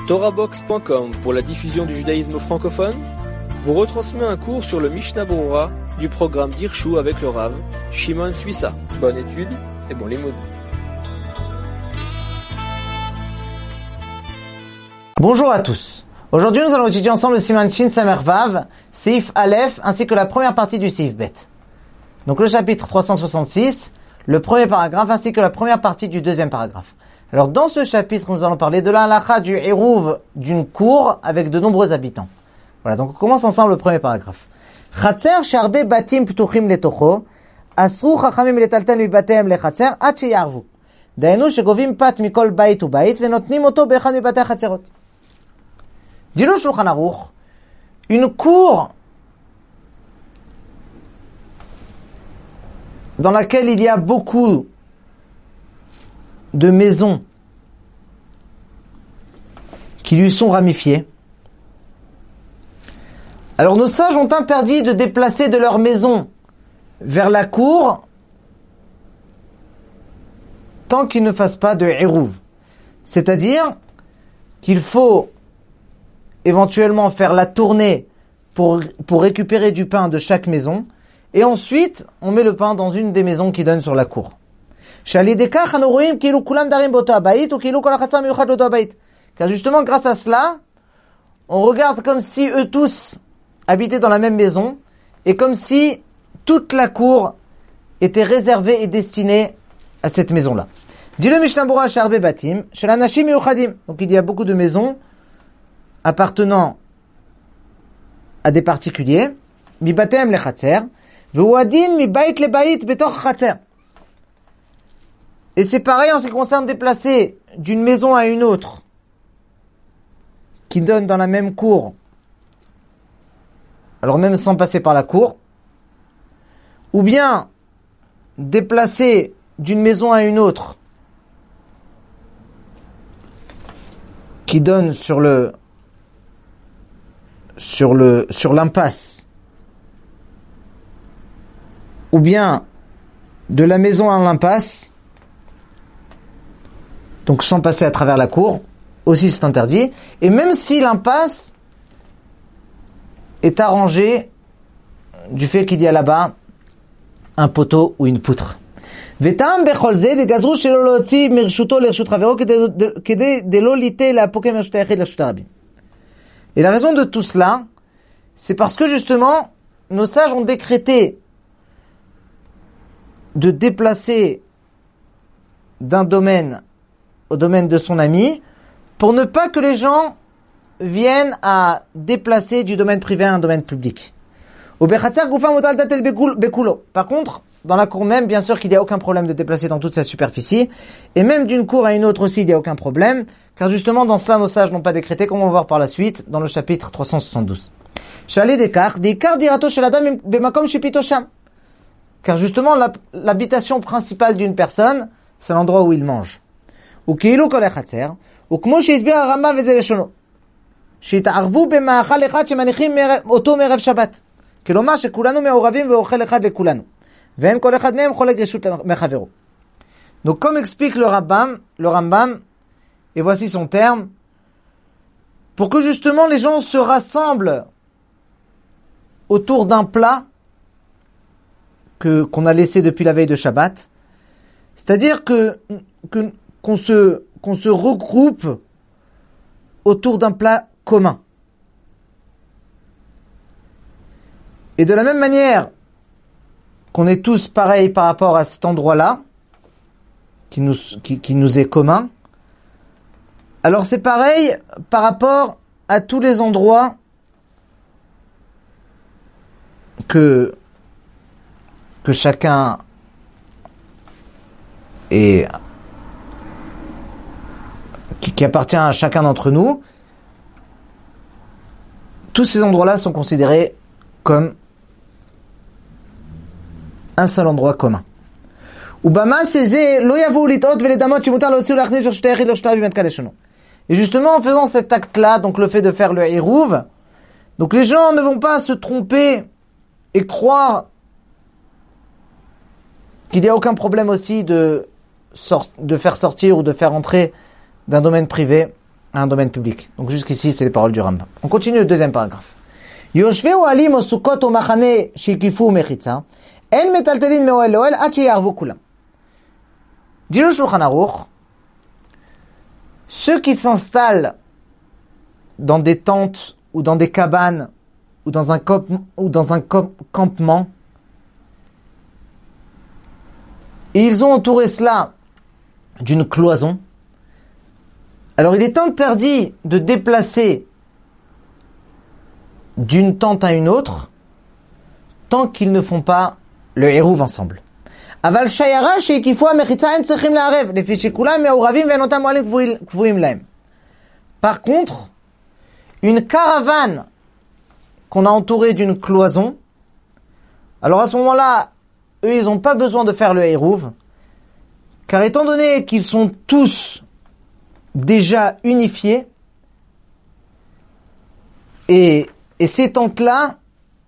TorahBox.com pour la diffusion du judaïsme francophone vous retransmet un cours sur le Mishnah Berurah du programme d'Hirshu avec le Rav Shimon Suissa. Bonne étude et bon limoud. Bonjour à tous. Aujourd'hui, nous allons étudier ensemble le Siman Shin Samer Vav, Seif Aleph, ainsi que la première partie du Seif Bet. Donc le chapitre 366, le premier paragraphe, ainsi que la première partie du deuxième paragraphe. Alors dans ce chapitre, nous allons parler de la halakha du Hérouv d'une cour avec de nombreux habitants. Voilà, donc on commence ensemble le premier paragraphe. Chatzer sharbe batim ptuchim letocho, asru chachamim letaltel mibatehem lechatzer, ad sheyarvu. Daenu shegovim pat mikol bait u bait, venotnim oto bechad mibate hachatzerot. Dit le Shulchan Aruch, une cour dans laquelle il y a beaucoup de maisons qui lui sont ramifiées. Alors nos sages ont interdit de déplacer de leur maison vers la cour tant qu'ils ne fassent pas de hérouv. C'est-à-dire qu'il faut éventuellement faire la tournée pour récupérer du pain de chaque maison, et ensuite on met le pain dans une des maisons qui donnent sur la cour. Car justement, grâce à cela, on regarde comme si eux tous habitaient dans la même maison, et comme si toute la cour était réservée et destinée à cette maison-là. Dit le Mishnah Berurah Sharbe Batim, Shel Anashim Miyuchadim. Donc il y a beaucoup de maisons appartenant à des particuliers, mi batem le chatzer, v'uadin mi bait le bait betoch chatzer. Et c'est pareil en ce qui concerne déplacer d'une maison à une autre, qui donne dans la même cour, alors même sans passer par la cour, ou bien déplacer d'une maison à une autre, qui donne sur l'impasse, ou bien de la maison à l'impasse, donc sans passer à travers la cour, aussi c'est interdit. Et même si l'impasse est arrangée du fait qu'il y a là-bas un poteau ou une poutre. Et la raison de tout cela, c'est parce que justement, nos sages ont décrété de déplacer d'un domaine au domaine de son ami, pour ne pas que les gens viennent à déplacer du domaine privé à un domaine public. Par contre, dans la cour même, bien sûr qu'il n'y a aucun problème de déplacer dans toute sa superficie, et même d'une cour à une autre aussi, il n'y a aucun problème, car justement, dans cela, nos sages n'ont pas décrété, comme on va voir par la suite, dans le chapitre 372. Car justement, l'habitation principale d'une personne, c'est l'endroit où il mange. וכאילו כל החצר, וכמו שהסביר הרמב"ם וזה לשונו, שהתערבו במאכל אחד שמניחים אותו מערב שבת. כלומר שכולנו מעורבים ואוכל אחד לכולנו. ואין כל אחד מהם חולק רשות מחברו. Donc comme explique le Rambam, et voici son terme, pour que justement les gens se rassemblent autour d'un plat qu'on a laissé depuis la veille de Shabbat, c'est-à-dire qu'on se regroupe autour d'un plat commun. Et de la même manière qu'on est tous pareils par rapport à cet endroit-là, qui nous est commun, alors c'est pareil par rapport à tous les endroits que chacun est qui appartient à chacun d'entre nous. Tous ces endroits-là sont considérés comme un seul endroit commun. Et justement, en faisant cet acte-là, donc le fait de faire le hérouv, donc les gens ne vont pas se tromper et croire qu'il n'y a aucun problème aussi de faire sortir ou de faire entrer d'un domaine privé à un domaine public. Donc jusqu'ici, c'est les paroles du Rambam. On continue le deuxième paragraphe. Yoshvei ohalim o sukkot o machane shekifu mechitza, en metaltelin me'oel lo'el ad sheyarvu kulam. Dit le Shulchan Aruch, ceux qui s'installent dans des tentes ou dans des cabanes ou dans un campement, et ils ont entouré cela d'une cloison. Alors il est interdit de déplacer d'une tente à une autre tant qu'ils ne font pas le hérouv ensemble. Aval shayara shekifu mechitza en tzrichim la'arev lefi shekulam me'uravim ve'enotam mo'alim kvuim lahem. Par contre, une caravane qu'on a entourée d'une cloison, alors à ce moment-là, eux, ils n'ont pas besoin de faire le hérouv, car étant donné qu'ils sont tous déjà unifiés, et ces tentes-là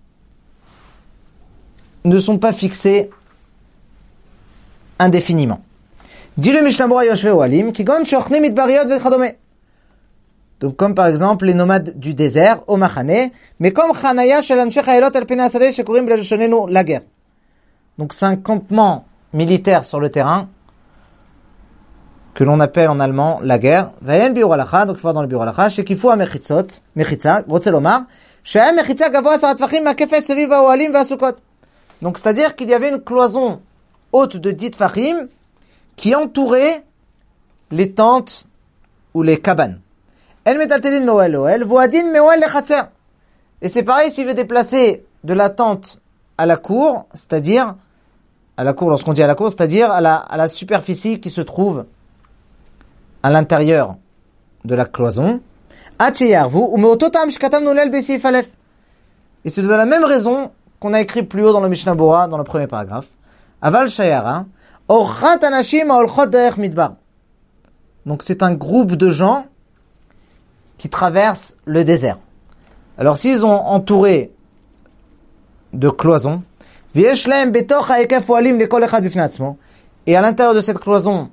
ne sont pas fixées indéfiniment. Dit le Mishnah Berurah Yoshvei Ohalim, Kigon shochne midbariyot vechadome. Donc comme par exemple les nomades du désert, au Machane, mais comme Chanaya shel anshe chayilot al pnei hasadeh shekorim belashonenu lager. Donc c'est un campement militaire sur le terrain que l'on appelle en allemand la guerre. Vayen biur halacha, donc il faut voir dans le biur halacha, shekifu mechitza, רוצה לומר, שהיה מחיצה גבוה 10 טפחים מקפת סביב האוהלים והסוכות. Donc c'est-à-dire qu'il y avait une cloison haute de 10 tfachim qui entourait les tentes ou les cabanes. El metaltelin me'oel lo'el, voadin me'oel lechatzer. Et c'est pareil s'il veut déplacer de la tente à la cour, c'est-à-dire à la cour, lorsqu'on dit à la cour, c'est-à-dire à la superficie qui se trouve à l'intérieur de la cloison. Et c'est de la même raison qu'on a écrit plus haut dans le Mishnah Berurah, dans le premier paragraphe. Aval shayara, orchat anashim haolchot derech midbar. Donc c'est un groupe de gens qui traversent le désert. Alors s'ils ont entouré de cloisons, v'yesh lahem betoch ha'ekef ohalim lekol echad bifnei atzmo, et à l'intérieur de cette cloison,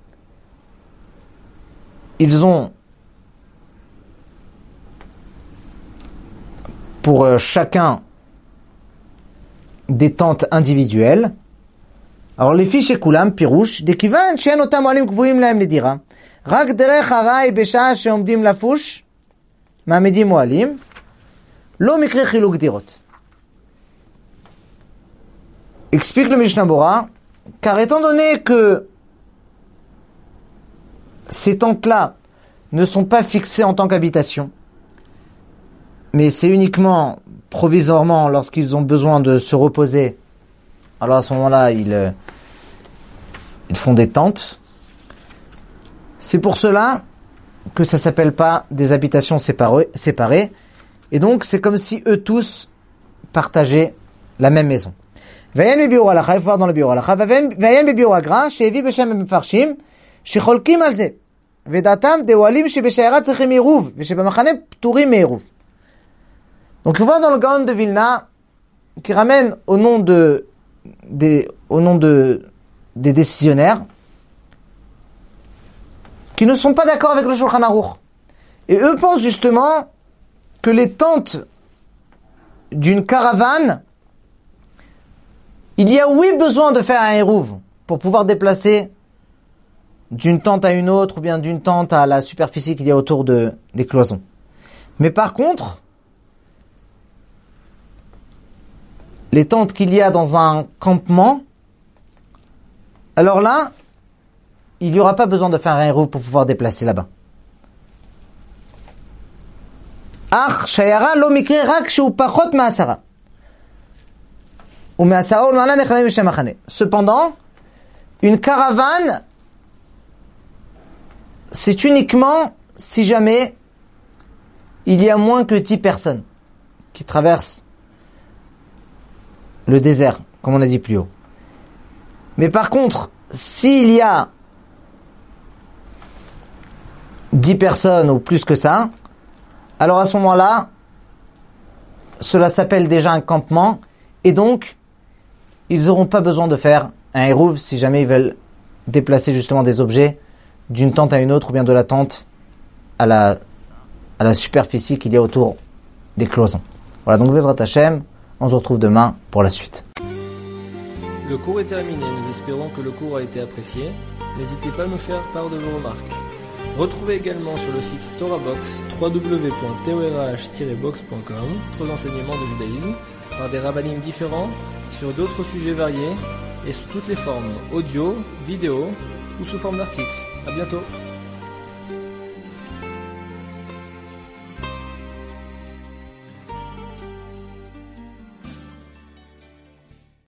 ils ont pour chacun des tentes individuelles. Alors les fiches koulam pirouche dekivan she'en otam ohalim kvuim lahem ledira rak derech harai besha'a she'omdim lafush ma'amedim ohalim lo mikre chiluk dirot. Explique le Mishnah Berurah, car étant donné que ces tentes-là ne sont pas fixées en tant qu'habitation, mais c'est uniquement provisoirement lorsqu'ils ont besoin de se reposer, alors à ce moment-là, ils font des tentes. C'est pour cela que ça s'appelle pas des habitations séparées. Et donc, c'est comme si eux tous partageaient la même maison. Vayen biur halacha, il faut voir dans le biur halacha. Vayen biur agra, she'evi b'shem mefarshim, shecholkim al ze. Vedatam de ohalim shebeshayara tzrichim eruv, veshebamachane pturim me'eruv. Donc, il faut voir dans le Gaon de Vilna, qui ramène au nom des décisionnaires, qui ne sont pas d'accord avec le Shulchan Aruch. Et eux pensent justement que les tentes d'une caravane, il y a oui besoin de faire un hérouv pour pouvoir déplacer d'une tente à une autre ou bien d'une tente à la superficie qu'il y a autour des cloisons. Mais par contre, les tentes qu'il y a dans un campement, alors là, il n'y aura pas besoin de faire un hérouv pour pouvoir déplacer là-bas. Ach shayara lo mikre rak shu pachot ma'asara. Ou ma'asara ou ma'ala nechlaim b'shem machane. Cependant, une caravane, c'est uniquement si jamais il y a moins que 10 personnes qui traversent le désert, comme on a dit plus haut. Mais par contre, s'il y a 10 personnes ou plus que ça, alors à ce moment-là, cela s'appelle déjà un campement, et donc, ils n'auront pas besoin de faire un hérouv si jamais ils veulent déplacer justement des objets d'une tente à une autre, ou bien de la tente à la superficie qu'il y a autour des cloisons. Voilà, donc Bezrat Hashem, on se retrouve demain pour la suite. Le cours est terminé, nous espérons que le cours a été apprécié. N'hésitez pas à nous faire part de vos remarques. Retrouvez également sur le site TorahBox www.torah-box.com d'autres enseignements de judaïsme par des rabbinim différents sur d'autres sujets variés et sous toutes les formes, audio, vidéo ou sous forme d'articles. À bientôt.